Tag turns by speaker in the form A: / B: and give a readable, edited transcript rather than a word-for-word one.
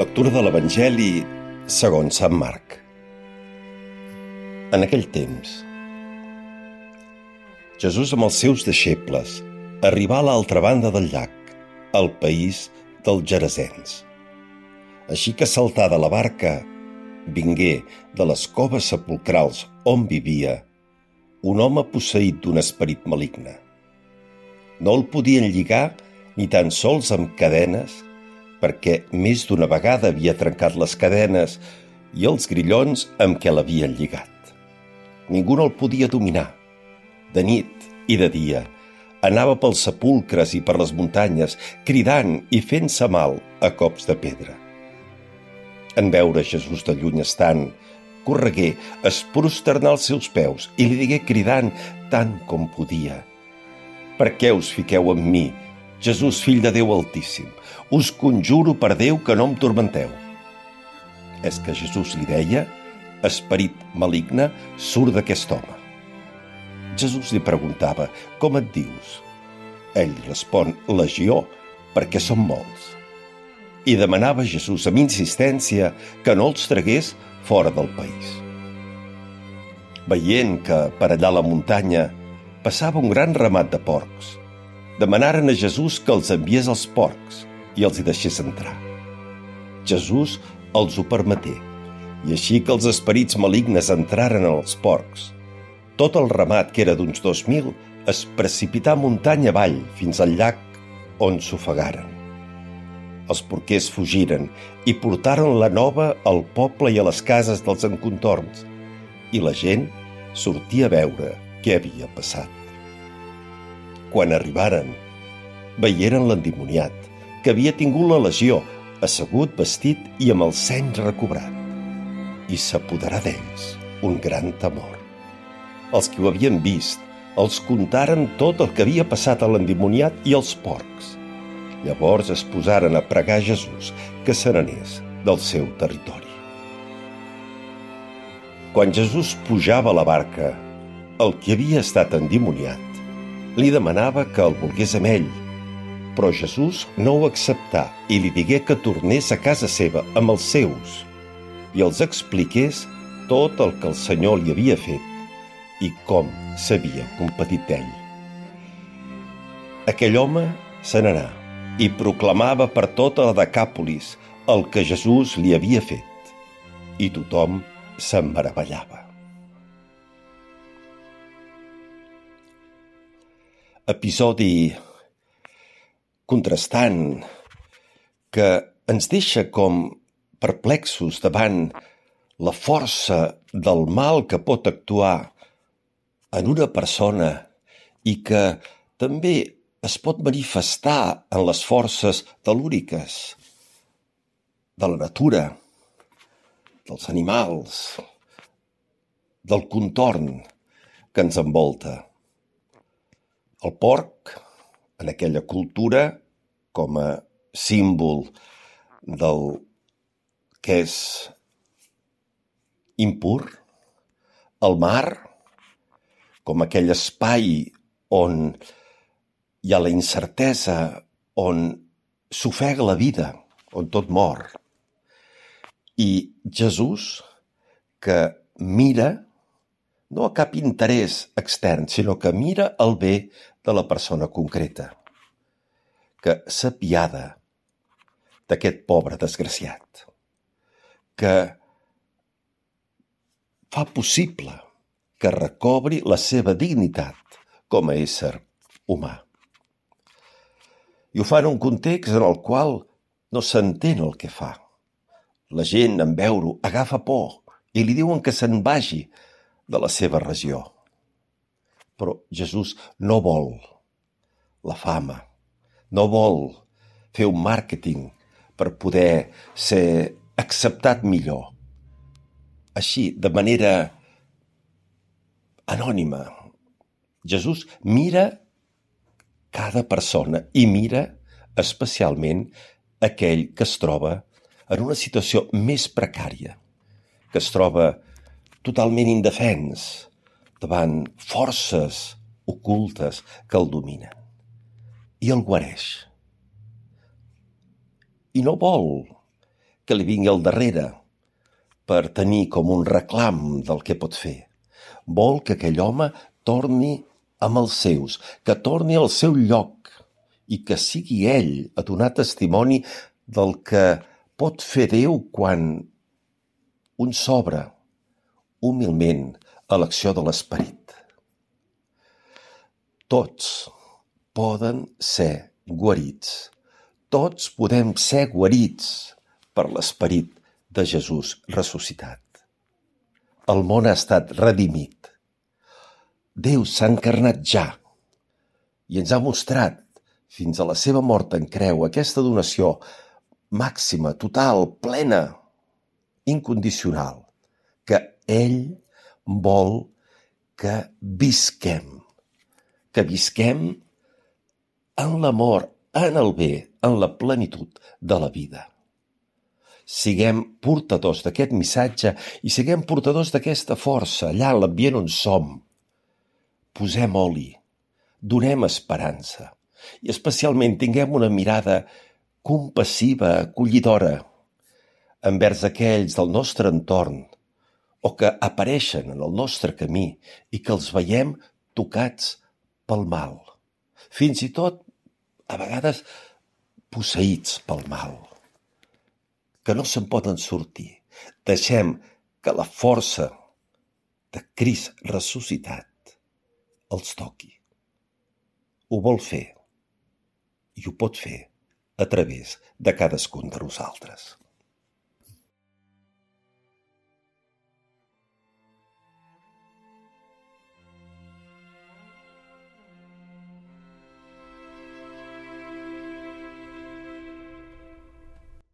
A: Lectura de l'Evangeli segons Sant Marc. En aquell temps, Jesús amb els seus deixebles arribà a l'altra banda del llac, al país dels Gerasens. Així que saltà de la barca, vingué de les coves sepulcrals on vivia un home posseït d'un esperit maligne. No el podien lligar ni tan sols amb cadenes, perquè més d'una vegada havia trencat les cadenes i els grillons amb què l'havien lligat. Ningú no el podia dominar. De nit i de dia anava pels sepulcres i per les muntanyes, cridant i fent-se mal a cops de pedra. En veure Jesús de lluny estant, corregué, es prosternà als seus peus i li digué cridant tant com podia: «Per què us fiqueu amb mi, Jesús, fill de Déu Altíssim? Us conjuro per Déu que no em turmenteu». És que Jesús li deia: «Esperit maligne, surt d'aquest home». Jesús li preguntava: «Com et dius?» Ell respon: «Legió, perquè som molts». I demanava a Jesús amb insistència que no els tragués fora del país. Veient que per allà a la muntanya passava un gran ramat de porcs, demanaren a Jesús que els enviés als porcs i els hi deixés entrar. Jesús els ho permeté, i així que els esperits malignes entraren als porcs, tot el ramat, que era d'uns 2.000, es precipità muntanya avall fins al llac, on s'ofegaren. Els porquers fugiren i portaren la nova al poble i a les cases dels encontorns, i la gent sortia a veure què havia passat. Quan arribaren, veieren l'endimoniat, que havia tingut la legió, assegut, vestit i amb el seny recobrat, i s'apoderà d'ells un gran temor. Els que ho havien vist els contaren tot el que havia passat a l'endimoniat i als porcs. Llavors es posaren a pregar a Jesús que se n'anés del seu territori. Quan Jesús pujava a la barca, el que havia estat endimoniat li demanava que el volgués amb ell, però Jesús no ho acceptà i li digué que tornés a casa seva amb els seus i els expliqués tot el que el Senyor li havia fet i com s'havia compadit d'ell. Aquell home se n'anà i proclamava per tota la Decàpolis el que Jesús li havia fet, i tothom se'n meravellava. Episodi contrastant que ens deixa com perplexos davant la força del mal que pot actuar en una persona i que també es pot manifestar en les forces tel·lúriques de la natura, dels animals, del contorn que ens envolta. El porc, en aquella cultura, com a símbol del que és impur, el mar, com aquell espai on hi ha la incertesa, on s'ofega la vida, on tot mor. I Jesús, que mira no a cap interès extern, sinó que mira el bé de la persona concreta, que s'apiada d'aquest pobre desgraciat, que fa possible que recobri la seva dignitat com a ésser humà. I ho fa en un context en el qual no s'entén el que fa. La gent, en veure-ho, agafa por i li diuen que se'n vagi de la seva regió. Però Jesús no vol la fama, no vol fer un màrqueting per poder ser acceptat millor. Així, de manera anònima, Jesús mira cada persona i mira especialment aquell que es troba en una situació més precària, que es troba totalment indefens davant forces ocultes que el dominen. I el guareix. I no vol que li vingui al darrere per tenir com un reclam del que pot fer. Vol que aquell home torni amb els seus, que torni al seu lloc i que sigui ell a donar testimoni del que pot fer Déu quan un s'obre humilment a l'acció de l'Esperit. Tots poden ser guarits. Tots podem ser guarits per l'Esperit de Jesús ressuscitat. El món ha estat redimit. Déu s'ha encarnat ja i ens ha mostrat fins a la seva mort en creu aquesta donació màxima, total, plena, incondicional, que ell vol que visquem en l'amor, en el bé, en la plenitud de la vida. Siguem portadors d'aquest missatge i siguem portadors d'aquesta força allà en l'ambient on som. Posem oli, donem esperança i especialment tinguem una mirada compassiva, acollidora envers aquells del nostre entorn o que apareixen en el nostre camí i que els veiem tocats pel mal, fins i tot a vegades posseïts pel mal, que no se'n poden sortir. Deixem que la força de Crist ressuscitat els toqui. Ho vol fer i ho pot fer a través de cadascun de nosaltres.